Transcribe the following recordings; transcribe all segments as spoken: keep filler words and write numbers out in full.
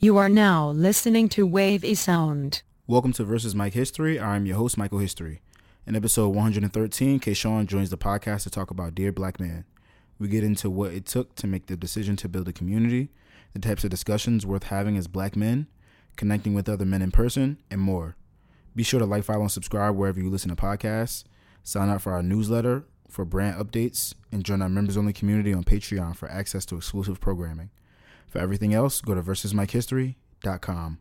You are now listening to Wave a Sound. Welcome to Versus Mike History. I'm your host, Michael History. In episode one hundred thirteen, Kayshawn joins the podcast to talk about Dear Black Man. We get into what it took to make the decision to build a community, the types of discussions worth having as black men, connecting with other men in person, and more. Be sure to like, follow, and subscribe wherever you listen to podcasts. Sign up for our newsletter for brand updates, and join our members-only community on Patreon for access to exclusive programming. For everything else, go to versus mike history dot com.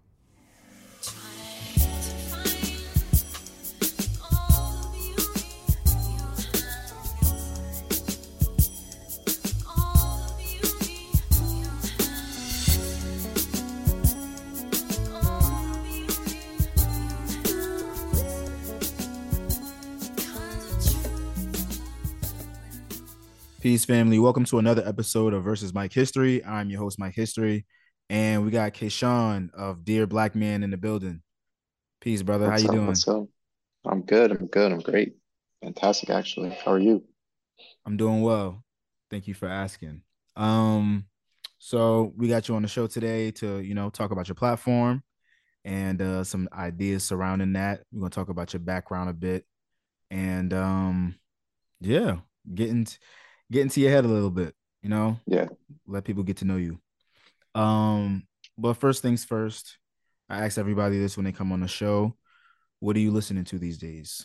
Peace, family. Welcome to another episode of Versus Mike History. I'm your host, Mike History, and we got Kayshawn of Dear Black Man in the building. Peace, brother. How What's you up? doing? What's up? I'm good. I'm good. I'm great. Fantastic, actually. How are you? I'm doing well. Thank you for asking. Um, so we got you on the show today to, you know, talk about your platform and uh, some ideas surrounding that. We're gonna talk about your background a bit, and um, yeah, getting get into your head a little bit. You know, Yeah. let people get to know you. Um, but first things first, I ask everybody this when they come on the show. What are you listening to these days?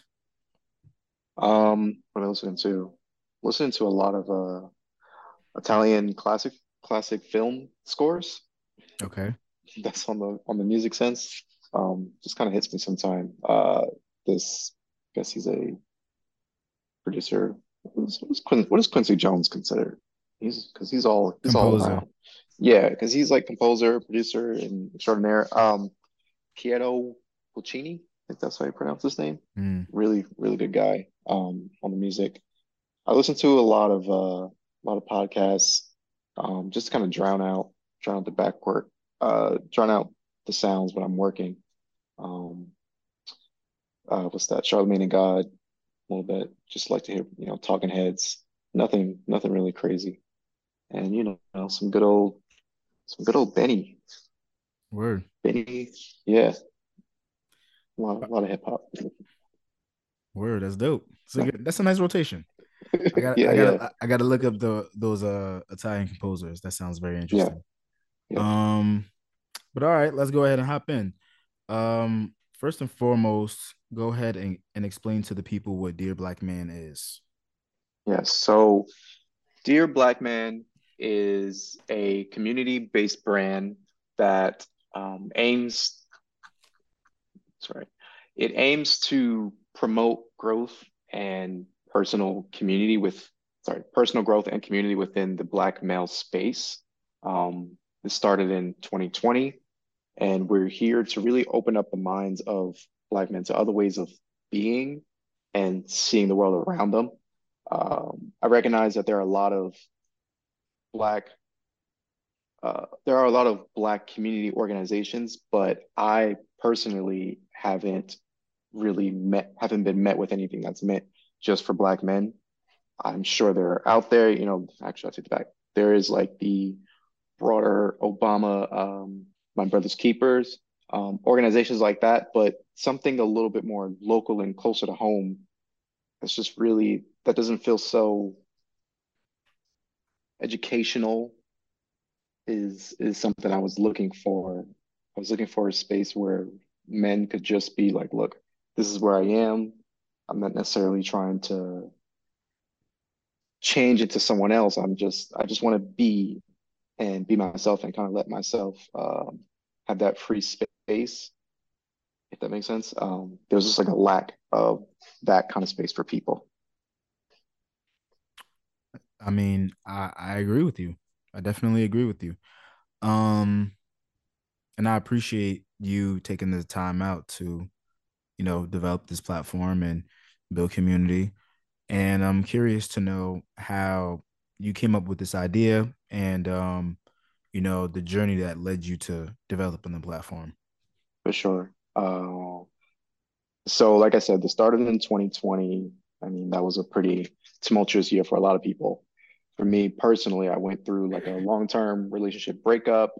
Um, what am I listening to? Listening to a lot of uh Italian classic classic film scores. Okay. That's on the on the music sense. Um, just kind of hits me sometime. Uh, this I guess he's a producer. What's, what's Quin, what is Quincy Jones considered? He's because he's all he's all Composer. around. Yeah, because he's like composer, producer, and extraordinaire. Um, Piero Puccini, I think that's how you pronounce his name. Mm, Really, really good guy um, on the music. I listen to a lot of uh, a lot of podcasts, um, just to kind of drown out, drown out the back work, uh, drown out the sounds when I'm working. Um, uh, what's that? Charlemagne and God, a little bit. Just like to hear, you know, talking heads. Nothing, nothing really crazy. And you know, some good old, some good old Benny. word. Benny, yeah, a lot, a lot of hip hop. Word. That's dope. So good. That's a nice rotation. I got I Yeah, yeah, got I got to look up the those uh Italian composers. That sounds very yeah, interesting. yeah. Um, but all right, let's go ahead and hop in. Um, first and foremost, go ahead and, and explain to the people what Dear Black Man is. Yeah. So, Dear Black Man is a community-based brand that um, aims, sorry, it aims to promote growth and personal community with, sorry, personal growth and community within the Black male space. Um, this started in twenty twenty, and we're here to really open up the minds of Black men to other ways of being and seeing the world around them. Um, I recognize that there are a lot of Black, uh, there are a lot of Black community organizations, but I personally haven't really met, haven't been met with anything that's meant just for Black men. I'm sure they're out there, you know, actually, I take it back. There is like the broader Obama, um, My Brother's Keepers, um, organizations like that, but something a little bit more local and closer to home. That's just really, that doesn't feel so educational is is something I was looking for. I was looking for a space where men could just be like, look, this is where I am. I'm not necessarily trying to change into someone else. I'm just, I just want to be and be myself and kind of let myself um, have that free space, if that makes sense. Um, there's just like a lack of that kind of space for people. I mean, I I agree with you. I definitely agree with you. Um, and I appreciate you taking the time out to, you know, develop this platform and build community. And I'm curious to know how you came up with this idea and um, you know, the journey that led you to developing the platform. For sure. Uh, so, like I said, this started in twenty twenty. I mean, that was a pretty tumultuous year for a lot of people. For me personally, I went through like a long-term relationship breakup.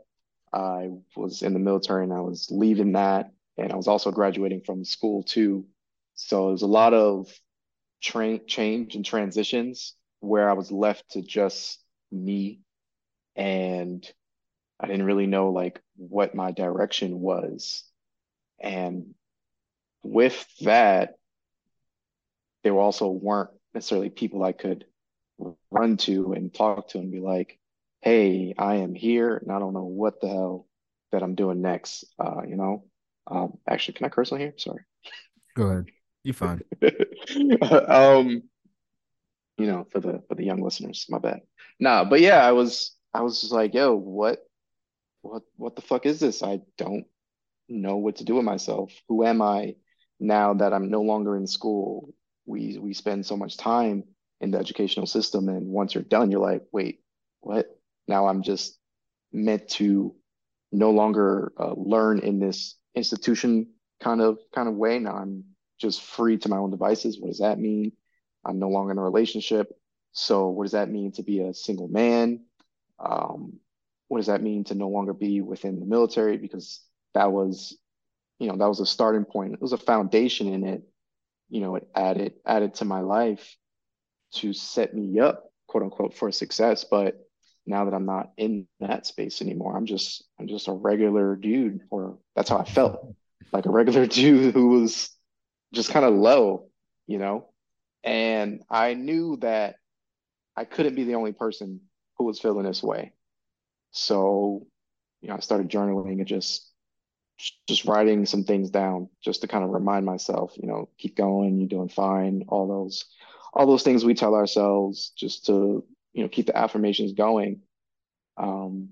I was in the military and I was leaving that, and I was also graduating from school too. So there's a lot of train change and transitions where I was left to just me, and I didn't really know like what my direction was. And with that, there also weren't necessarily people I could run to and talk to and be like, hey, I am here and I don't know what the hell that I'm doing next. Uh, you know, um, actually, can I curse on here? Sorry. Go ahead. You fine. um, you know, for the for the young listeners, my bad. Nah, but yeah, I was I was just like, yo, what what what the fuck is this? I don't know what to do with myself. Who am I now that I'm no longer in school? We we spend so much time in the educational system, and once you're done, you're like, wait, what? Now I'm just meant to no longer uh, learn in this institution kind of kind of way. Now I'm just free to my own devices. What does that mean? I'm no longer in a relationship. So what does that mean to be a single man? Um, what does that mean to no longer be within the military? Because that was, you know, that was a starting point. It was a foundation in it. You know, it added added to my life to set me up, quote unquote, for success. But now that I'm not in that space anymore, I'm just I'm just a regular dude, or that's how I felt, like a regular dude who was just kind of low, you know. And I knew that I couldn't be the only person who was feeling this way. So, you know, I started journaling and just just writing some things down just to kind of remind myself, you know, keep going, you're doing fine, all those all those things we tell ourselves just to, you know, keep the affirmations going. Um,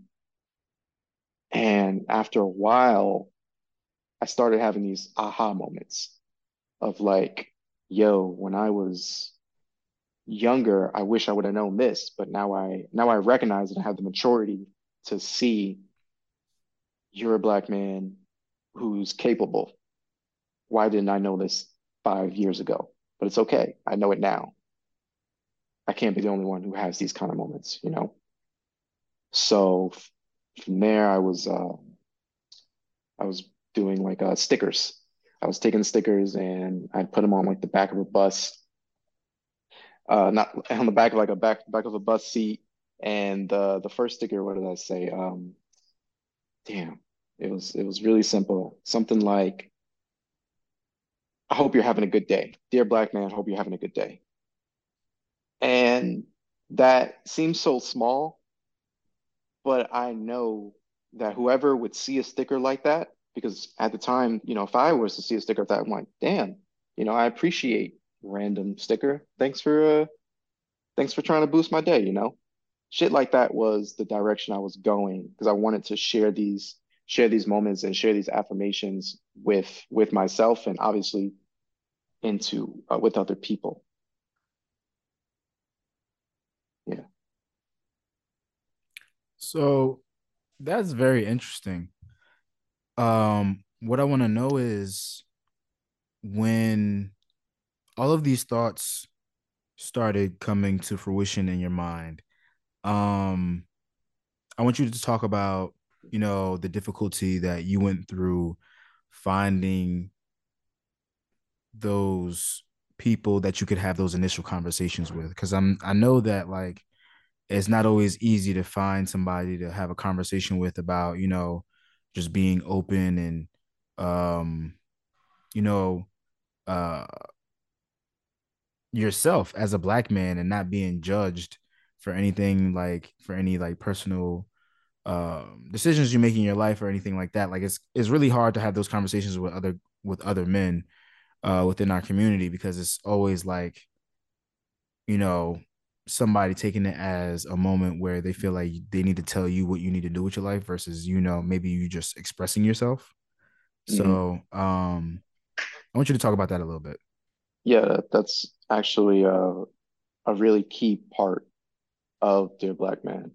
and after a while, I started having these aha moments of like, yo, when I was younger, I wish I would have known this, but now I now I recognize and I have the maturity to see you're a black man who's capable. Why didn't I know this five years ago? But it's okay. I know it now. I can't be the only one who has these kind of moments, you know? So f- from there, I was uh, I was doing like uh, stickers. I was taking stickers and I'd put them on like the back of a bus, uh, not on the back of like a back back of a bus seat. And uh, the first sticker, what did I say? Um, damn, it was it was really simple. Something like, "I hope you're having a good day, dear black man. Hope you're having a good day." And that seems so small, but I know that whoever would see a sticker like that, because at the time, you know, if I was to see a sticker like that, I'm like, damn, you know, I appreciate random sticker. Thanks for uh thanks for trying to boost my day, you know? Shit like that was the direction I was going because I wanted to share these share these moments and share these affirmations with with myself and obviously into uh, with other people. Yeah. So that's very interesting. Um, what I want to know is when all of these thoughts started coming to fruition in your mind, um, I want you to talk about, you know, the difficulty that you went through finding those people that you could have those initial conversations with. Because I'm I know that like it's not always easy to find somebody to have a conversation with about, you know, just being open and um, you know, uh yourself as a black man and not being judged for anything like for any like personal um decisions you make in your life or anything like that. Like it's it's really hard to have those conversations with other with other men uh within our community because it's always like, you know, somebody taking it as a moment where they feel like they need to tell you what you need to do with your life versus, you know, maybe you just expressing yourself. Mhm. So um I want you to talk about that a little bit. Yeah, that's actually a, a really key part of Dear Black Man.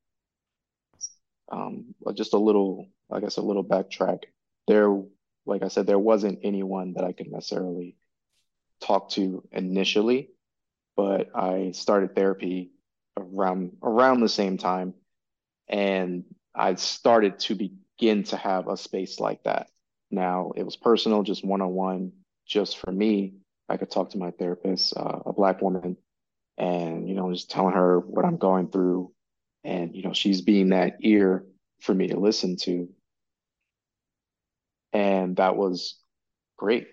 Um, uh, just a little, I guess, a little backtrack. There, like I said, there wasn't anyone that I could necessarily talk to initially, but I started therapy around around the same time, and I started to begin to have a space like that. Now it was personal, just one on one, just for me. I could talk to my therapist, uh, a black woman, and you know, just telling her what I'm going through, and you know, she's being that ear for me to listen to, and that was great.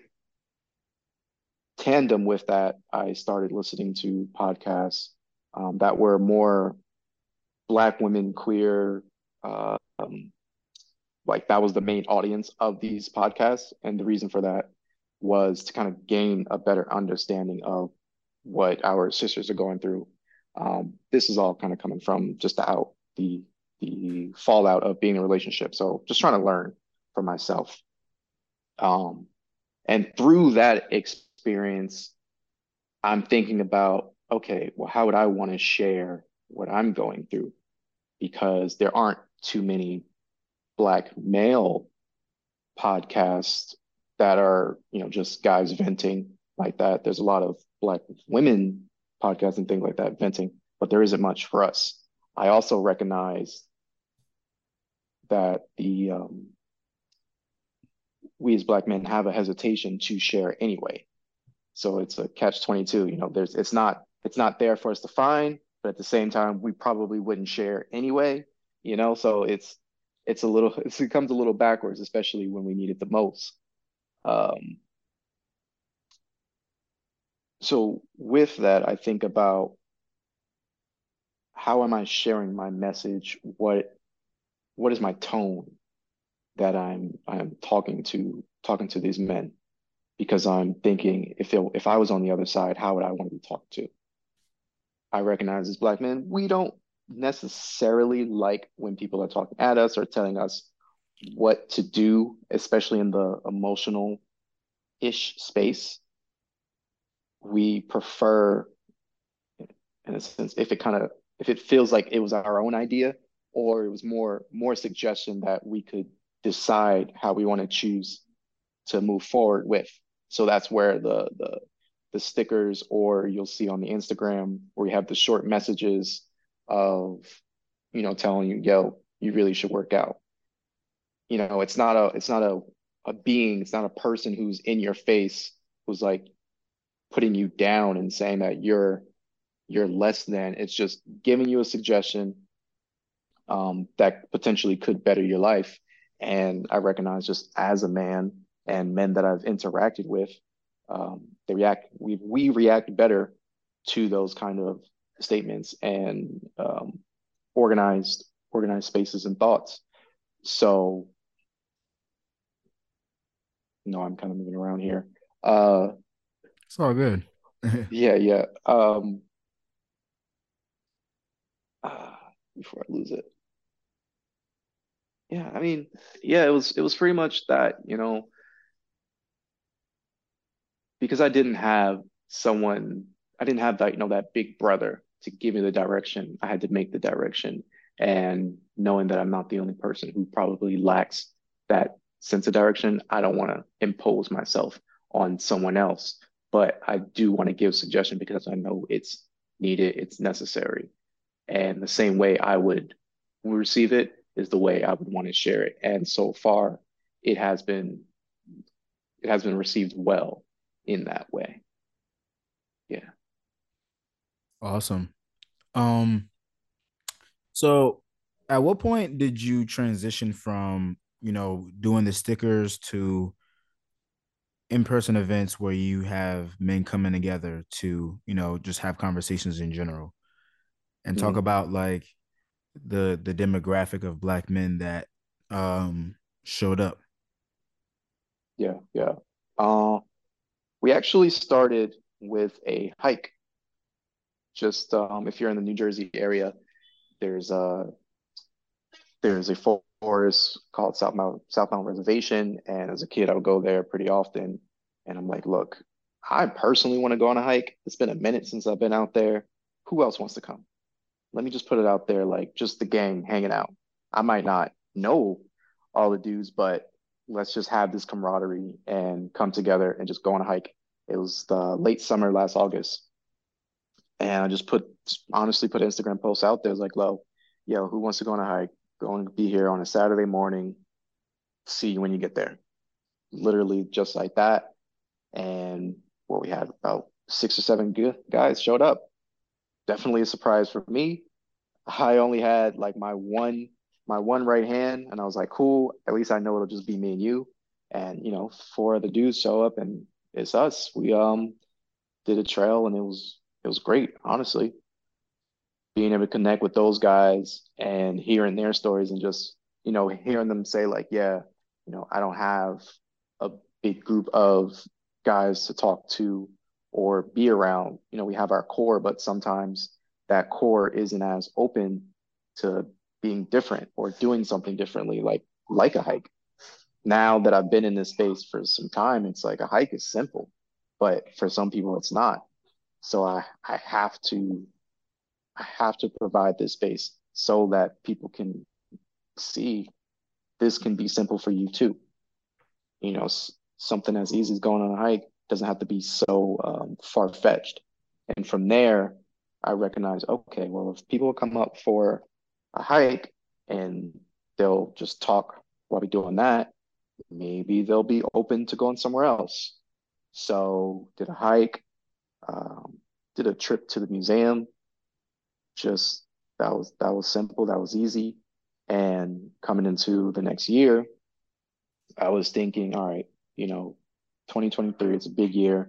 Tandem with that, I started listening to podcasts um, that were more black women, queer, uh, um, like that was the main audience of these podcasts. And the reason for that was to kind of gain a better understanding of what our sisters are going through. Um, this is all kind of coming from just the out the the fallout of being in a relationship. So just trying to learn for myself. Um, and through that experience, I'm thinking about, okay, well, how would I want to share what I'm going through? Because there aren't too many black male podcasts that are, you know, just guys venting like that. There's a lot of black women podcasts and things like that venting, but there isn't much for us. I also recognize that the um, we as black men have a hesitation to share anyway. So it's a catch twenty-two. You know, there's it's not it's not there for us to find, but at the same time, we probably wouldn't share anyway. You know, so it's it's a little it becomes a little backwards, especially when we need it the most. Um, so with that, I think about how am I sharing my message? What what is my tone that I'm I'm talking to talking to these men? Because I'm thinking if it, if I was on the other side, how would I want to be talked to? I recognize as black men, we don't necessarily like when people are talking at us or telling us what to do, especially in the emotional ish space. We prefer, in a sense, if it kind of if it feels like it was our own idea or it was more more suggestion that we could decide how we want to choose to move forward with. So that's where the the the stickers, or you'll see on the Instagram where you have the short messages of, you know, telling you, yo, you really should work out. You know, it's not a it's not a a being, it's not a person who's in your face who's like putting you down and saying that you're you're less than. It's just giving you a suggestion um, that potentially could better your life. And I recognize just as a man and men that I've interacted with, um, they react, we, we react better to those kind of statements and um, organized, organized spaces and thoughts. So, no, I'm kind of moving around here. Uh, It's all good. yeah, yeah. Um, uh, before I lose it. Yeah, I mean, yeah, it was it was pretty much that, you know, because I didn't have someone, I didn't have that, you know, that big brother to give me the direction. I had to make the direction. And knowing that I'm not the only person who probably lacks that sense of direction, I don't want to impose myself on someone else. But I do want to give suggestion because I know it's needed, it's necessary. And the same way I would receive it is the way I would want to share it. And so far, it has been it has been received well in that way. Yeah. Awesome. Um, so at what point did you transition from, you know, doing the stickers to in-person events where you have men coming together to, you know, just have conversations in general and talk Mhm. about like the the demographic of black men that um showed up? Yeah. Yeah. Uh, we actually started with a hike. Just um, if you're in the New Jersey area, there's a there's a forest called South Mount South Mountain Reservation, and as a kid, I would go there pretty often. And I'm like, look, I personally want to go on a hike. It's been a minute since I've been out there. Who else wants to come? Let me just put it out there, like just the gang hanging out. I might not know all the dudes, but let's just have this camaraderie and come together and just go on a hike. It was the late summer last August. And I just put honestly put Instagram posts out there. It was like, "Lo, yo, who wants to go on a hike? going to be here on a Saturday morning. See you when you get there. Literally just like that. And what we had about six or seven good guys showed up. Definitely a surprise for me. I only had like my one my one right hand, and I was like, cool. At least I know it'll just be me and you. And you know, four other dudes show up, and it's us. We um did a trail, and it was it was great, honestly. Being able to connect with those guys and hearing their stories, and just you know hearing them say like, yeah, you know, I don't have a big group of guys to talk to or be around. You know, we have our core, but sometimes that core isn't as open to being different or doing something differently, like like a hike. Now that I've been in this space for some time, it's like a hike is simple, but for some people it's not. So I I have to I have to provide this space so that people can see this can be simple for you too. You know, s- something as easy as going on a hike doesn't have to be so um, far-fetched. And from there, I recognize, okay, well, if people come up for a hike and they'll just talk while we're doing that, maybe they'll be open to going somewhere else. So did a hike, um, did a trip to the museum. Just that was that was simple, that was easy. And coming into the next year, I was thinking, all right, you know, twenty twenty-three, it's a big year.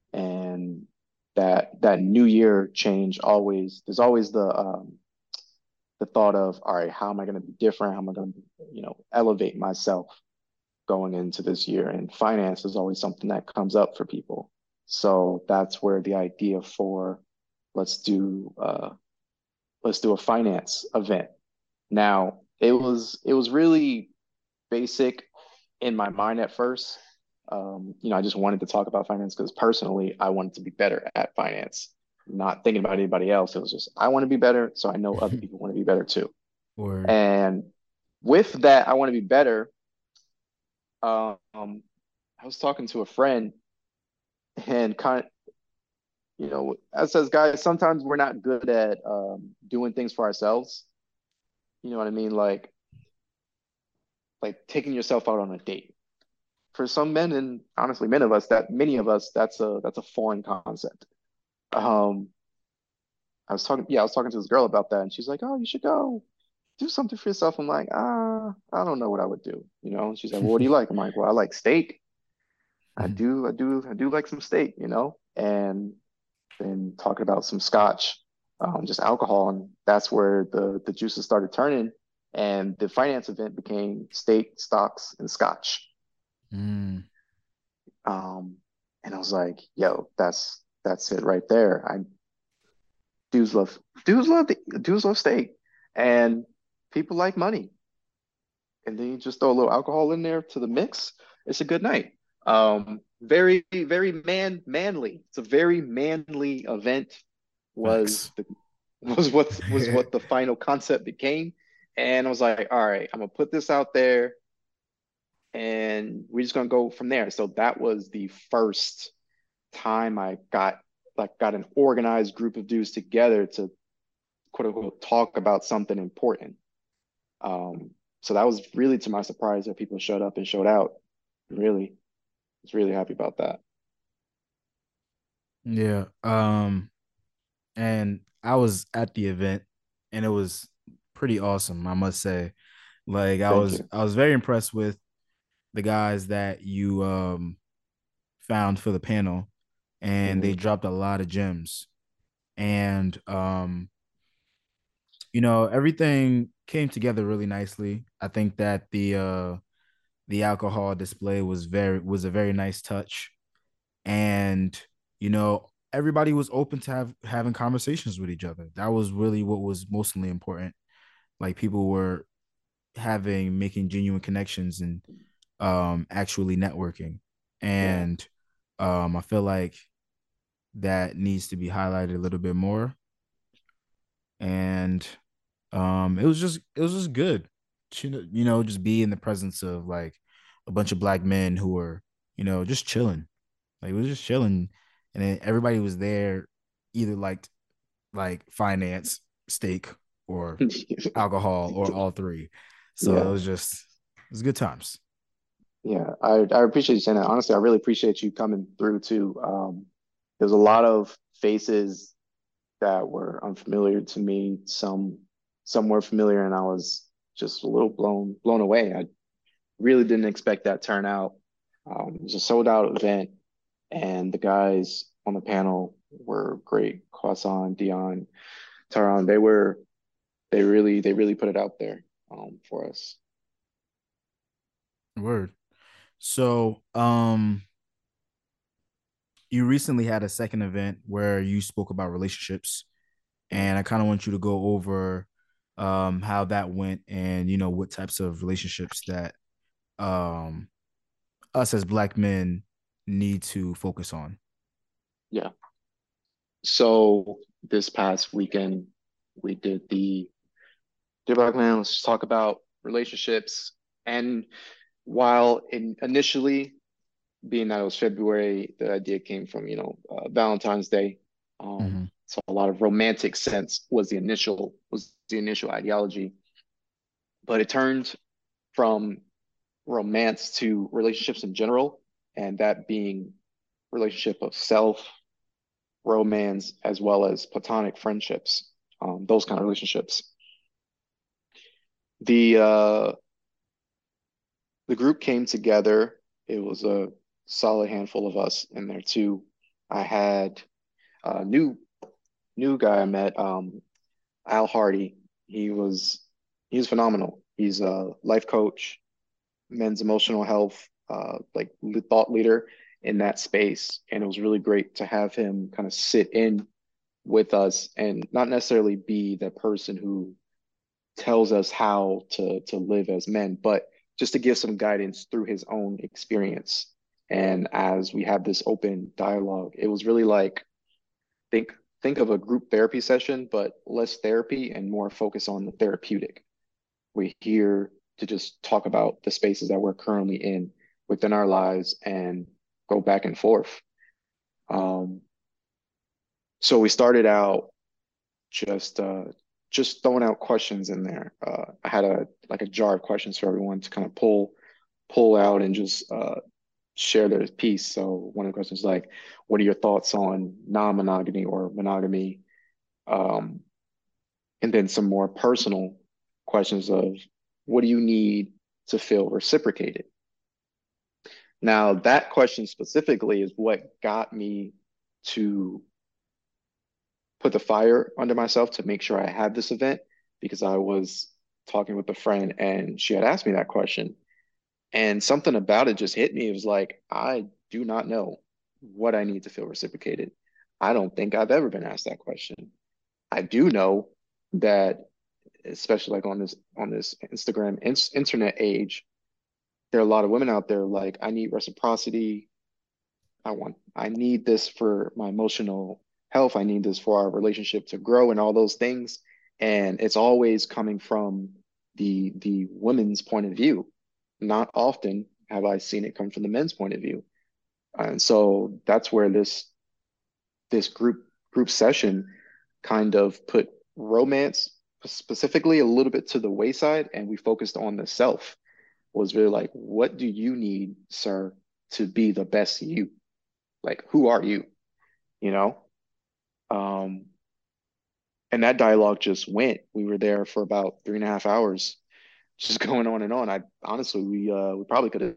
And that that new year change always, there's always the um the thought of, all right, how am I going to be different? How am I going to, you know, elevate myself going into this year? And finance is always something that comes up for people. So that's where the idea for let's do uh let's do a finance event. Now, it was it was really basic in my mind at first. Um, you know, I just wanted to talk about finance because personally, I wanted to be better at finance, not thinking about anybody else. It was just, I want to be better, so I know other people want to be better too. Or And with that, I want to be better. Um, I was talking to a friend and kind of, you know, as says guys, sometimes we're not good at um, doing things for ourselves. You know what I mean? Like, like taking yourself out on a date. For some men, and honestly, many of us, that many of us, that's a that's a foreign concept. Um, I was talking, yeah, I was talking to this girl about that, and she's like, "Oh, you should go do something for yourself." I'm like, "Ah, I don't know what I would do," you know. And she's like, "Well, what do you like?" I'm like, "Well, I like steak. I do, I do, I do like some steak, you know." And then talking about some scotch, um, just alcohol, and that's where the the juices started turning, and the finance event became steak, stocks, and scotch. mm, Um, and I was like, "Yo, that's that's it right there." I dudes love dudes love the, dudes love steak, and people like money. And then you just throw a little alcohol in there to the mix. It's a good night. Um, very very man manly. It's a very manly event. Was facts. the was what was what the final concept became. And I was like, all right, I'm gonna put this out there, and we're just gonna go from there. So that was the first time I got like got an organized group of dudes together to quote unquote talk about something important. Um, so that was really to my surprise that people showed up and showed out. Really, I was really happy about that. Yeah. Um, and I was at the event and it was pretty awesome, I must say. Like I Thank was you. I was very impressed with the guys that you um found for the panel, and they Hmm. dropped a lot of gems. And um, you know, everything came together really nicely. I think that the uh the alcohol display was very was a very nice touch. And you know, everybody was open to have having conversations with each other. That was really what was mostly important. Like people were having making genuine connections and um actually networking. Yeah, And um I feel like that needs to be highlighted a little bit more. And um it was just it was just good to, you know, just be in the presence of like a bunch of black men who were, you know, just chilling. Like we was just chilling, and then everybody was there, either liked like finance, steak, or alcohol or all three. So it Yeah, was just it was good times. yeah. I I appreciate you saying that. Honestly, I really appreciate you coming through too. Um, there's a lot of faces that were unfamiliar to me. Some some were familiar, and I was just a little blown blown away. I really didn't expect that turnout. Um, it was a sold out event, and the guys on the panel were great. Kwasan, Dion, Taron, they were they really they really put it out there um, for us. Word. So, um, you recently had a second event where you spoke about relationships, Mhm. and I kind of want you to go over um how that went and you know what types of relationships that um us as black men need to focus on. Yeah. So this past weekend, we did the Dear Black Man. Let's just talk about relationships. And while in initially, being that it was February, the idea came from, you know, uh, Valentine's Day. Um, Mm-hmm. so a lot of romantic sense was the initial was the initial ideology, but it turned from romance to relationships in general, and that being relationship of self, romance, as well as platonic friendships, um, those kind of relationships. The uh, the group came together. It was a solid handful of us in there too. I had a new new guy I met, um, Al Hardy. He was he was phenomenal. He's a life coach, men's emotional health, uh, like thought leader in that space, and it was really great to have him kind of sit in with us and not necessarily be the person who tells us how to to live as men, but just to give some guidance through his own experience. And as we have this open dialogue, it was really like think think of a group therapy session, but less therapy and more focus on the therapeutic. We're here to just talk about the spaces that we're currently in within our lives and go back and forth. Um, so we started out just uh, just throwing out questions in there. Uh, I had a like a jar of questions for everyone to kind of pull pull out and just uh, share their piece. So one of the questions is like, what are your thoughts on non-monogamy or monogamy? Um, and then some more personal questions of what do you need to feel reciprocated? Now, that question specifically is what got me to put the fire under myself to make sure I had this event because I was talking with a friend and she had asked me that question. And something about it just hit me. It was like, I do not know what I need to feel reciprocated. I don't think I've ever been asked that question. I do know that, especially like on this on this Instagram in internet age, there are a lot of women out there like, I need reciprocity. I want, I need this for my emotional health. I need this for our relationship to grow and all those things. And it's always coming from the the women's point of view. Not often have I seen it come from the men's point of view. And so that's where this this group group session kind of put romance specifically a little bit to the wayside, and we focused on the self. Was really like, what do you need, sir, to be the best you? Like, who are you? You know? Um, and that dialogue just went. We were there for about three and a half hours, just going on and on. I honestly, we uh, we probably could have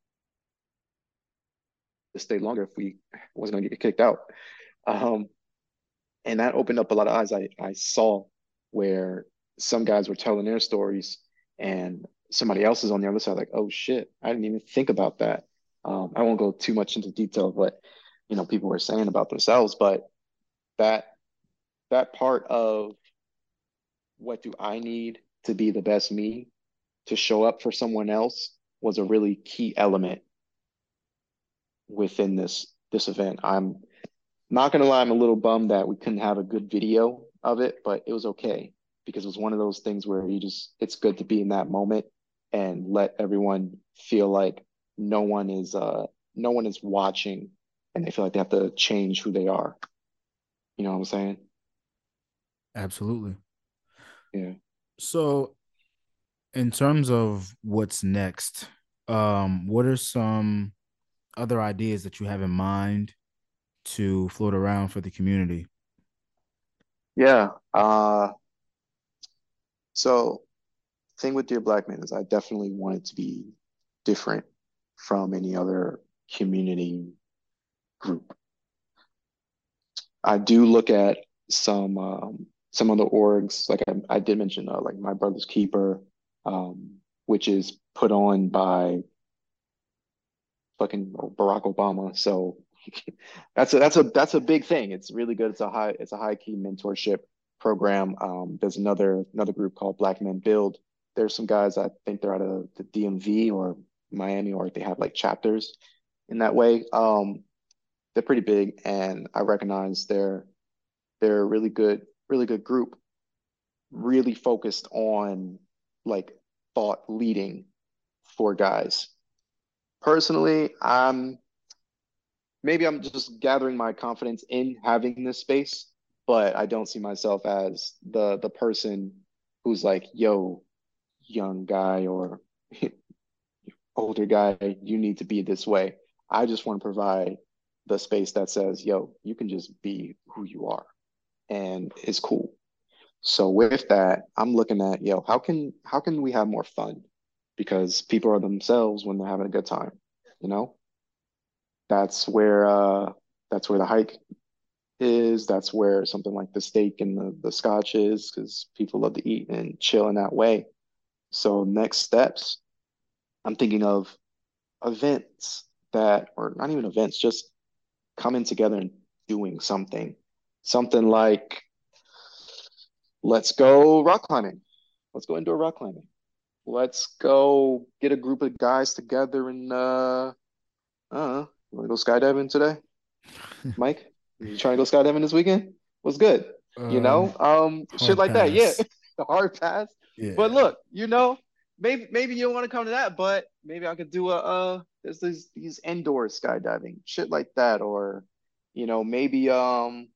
stayed longer if we wasn't gonna get kicked out. Um, and that opened up a lot of eyes. I I saw where some guys were telling their stories, and somebody else is on the other side, like, oh shit, I didn't even think about that. Um, I won't go too much into detail of what you know people were saying about themselves, but that that part of what do I need to be the best me to show up for someone else was a really key element within this this event. I'm not gonna lie, I'm a little bummed that we couldn't have a good video of it, but it was okay because it was one of those things where you just it's good to be in that moment and let everyone feel like no one is uh no one is watching and they feel like they have to change who they are. You know what I'm saying? Absolutely. Yeah. So, in terms of what's next, um, what are some other ideas that you have in mind to float around for the community? Yeah. Uh, so thing with Dear Black Man is I definitely want it to be different from any other community group. I do look at some um, some other orgs, like I, I did mention, uh, like My Brother's Keeper, um, which is put on by fucking Barack Obama. So that's a that's a that's a big thing. It's really good. It's a high it's a high key mentorship program. Um, there's another another group called Black Men Build. There's some guys I think they're out of the D M V or Miami, or they have like chapters in that way. Um, they're pretty big, and I recognize they're they're a really good really good group, really focused on like thought leading for guys. Personally, I'm maybe I'm just gathering my confidence in having this space, but I don't see myself as the the person who's like, yo, young guy or older guy, you need to be this way. I just want to provide the space that says, yo, you can just be who you are and it's cool. So with that, I'm looking at, yo, how can how can we have more fun? Because people are themselves when they're having a good time, you know? That's where uh that's where the hike is. That's where something like the steak and the, the scotch is, because people love to eat and chill in that way. So next steps, I'm thinking of events that, or not even events, just coming together and doing something. Something like, let's go rock climbing. Let's go indoor rock climbing. Let's go get a group of guys together and uh, I don't know, you want to go skydiving today, Mike? You trying to go skydiving this weekend? What's good? You know, Um, um, shit Hard like that. Yeah, pass. the hard pass. But Yeah. look, you know, maybe maybe you don't want to come to that, but maybe I could do a uh, there's these these indoor skydiving, shit like that, or you know, maybe um,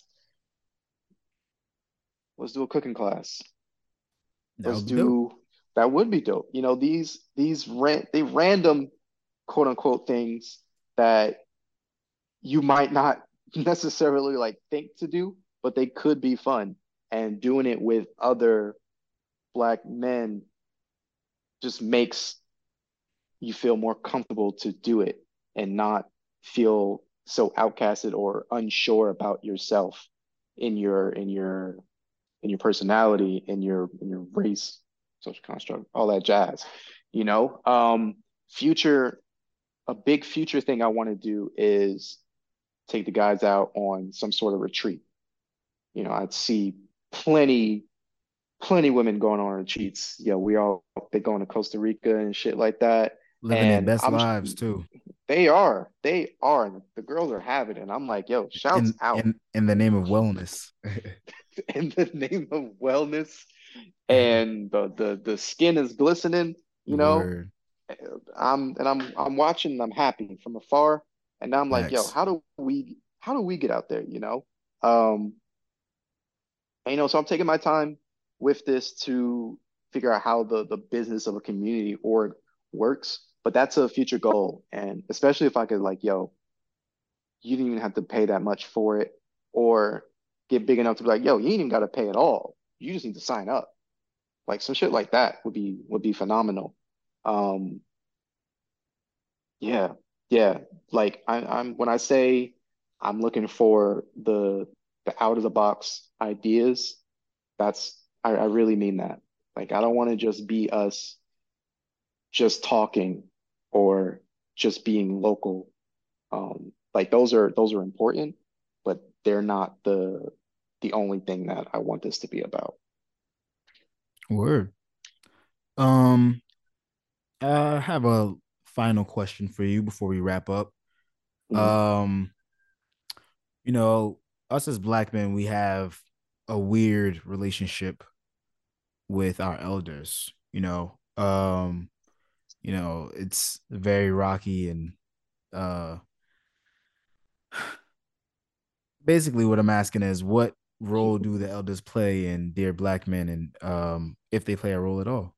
let's do a cooking class. That Let's would be dope. do that would be dope. You know, these these ran they random quote unquote things that you might not necessarily like think to do, but they could be fun. And doing it with other black men just makes you feel more comfortable to do it and not feel so outcasted or unsure about yourself in your in your in your personality, in your in your race, social construct, all that jazz. You know, um, future a big future thing I want to do is take the guys out on some sort of retreat. You know, I'd see plenty, plenty women going on retreats. Yeah, we all they going to Costa Rica and shit like that. Living their And best I'm lives too. they are, they are, and the girls are having it. And I'm like, yo, shouts In out in in the name of wellness. in the name of wellness, and the the the skin is glistening. You know, Word. I'm and I'm I'm watching. And I'm happy from afar, and now I'm like, yo, Facts. how do we how do we get out there? You know, um, and, you know, so I'm taking my time with this to figure out how the the business of a community org works. But that's a future goal, and especially if I could like, yo, you didn't even have to pay that much for it, or get big enough to be like, yo, you ain't even got to pay at all. You just need to sign up. Like some shit like that would be would be phenomenal. Um, Yeah, yeah. Like I, I'm when I say I'm looking for the the out of the box ideas, that's I, I really mean that. Like I don't want to just be us just talking or just being local. Um, like those are those are important, but they're not the the only thing that I want this to be about. Word. Um, I have a final question for you before we wrap up. Mhm. Um, you know, us as black men, we have a weird relationship with our elders, you know. Um, you know, it's very rocky and uh basically what I'm asking is what role do the elders play in Dear Black Men, and um, if they play a role at all?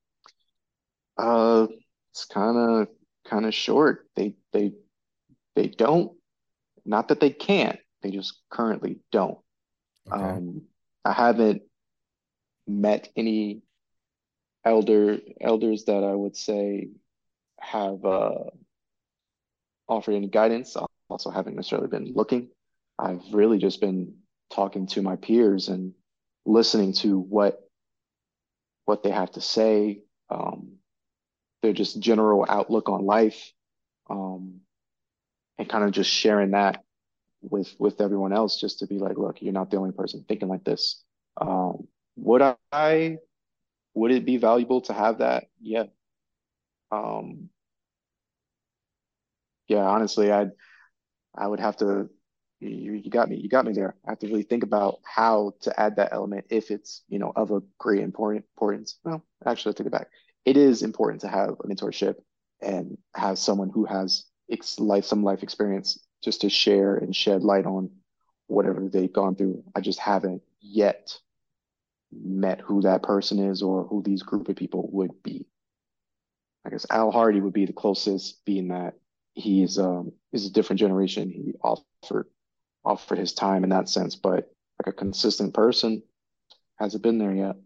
Uh, it's kind of kind of short. They they they don't. Not that they can't. They just currently don't. Okay. Um, I haven't met any elder elders that I would say have uh, offered any guidance. I also haven't necessarily been looking. I've really just been talking to my peers and listening to what what they have to say, um, their just general outlook on life, um, and kind of just sharing that with with everyone else, just to be like, look, you're not the only person thinking like this. Um, would I would it be valuable to have that? Yeah. Um, yeah, honestly, I I would have to, you, you got me, you got me there. I have to really think about how to add that element if it's, you know, of a great important importance. Well, actually, I take it back. It is important to have a mentorship and have someone who has ex life, some life experience just to share and shed light on whatever they've gone through. I just haven't yet met who that person is or who these group of people would be. I guess Al Hardy would be the closest, being that he's um is a different generation. He offered offered his time in that sense, but like a consistent person hasn't been there yet.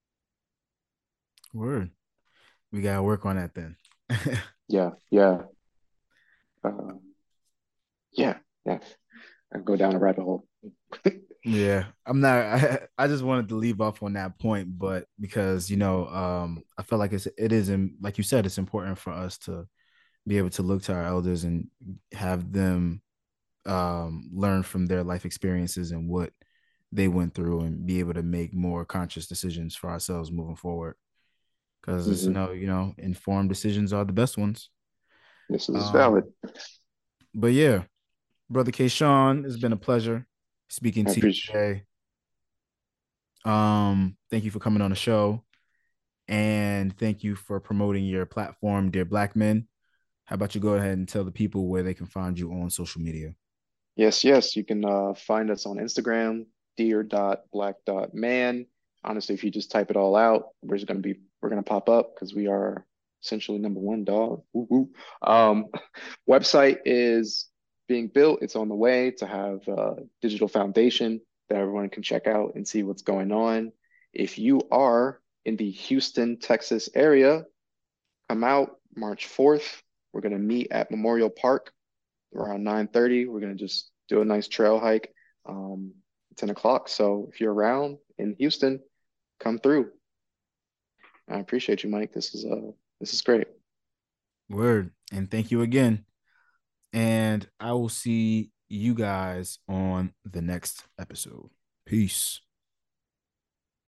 Word. We gotta work on that then. Yeah, yeah, uh, yeah, yeah. I go down a rabbit hole. Yeah, I'm not. I, I just wanted to leave off on that point, but because you know, um, I feel like it's it is, in, like you said, it's important for us to be able to look to our elders and have them um learn from their life experiences and what they went through, and be able to make more conscious decisions for ourselves moving forward. Because it's Hmm. no, you know, informed decisions are the best ones. This is valid. Um, but yeah, brother K. Sean, it's been a pleasure speaking I to you appreciate. today. Um, thank you for coming on the show, and thank you for promoting your platform, Dear Black Men. How about you go ahead and tell the people where they can find you on social media? Yes, yes. You can uh, find us on Instagram, dear dot black dot man. Honestly, if you just type it all out, we're just gonna be we're gonna pop up because we are essentially number one dog. Woo woo. Um, website is being built. It's on the way to have a digital foundation that everyone can check out and see what's going on. If you are in the Houston, Texas area, come out March fourth. We're gonna meet at Memorial Park around nine thirty. We're gonna just do a nice trail hike, um, ten o'clock. So if you're around in Houston, come through. I appreciate you, Mike. This is uh this is great. Word. And thank you again. And I will see you guys on the next episode. Peace.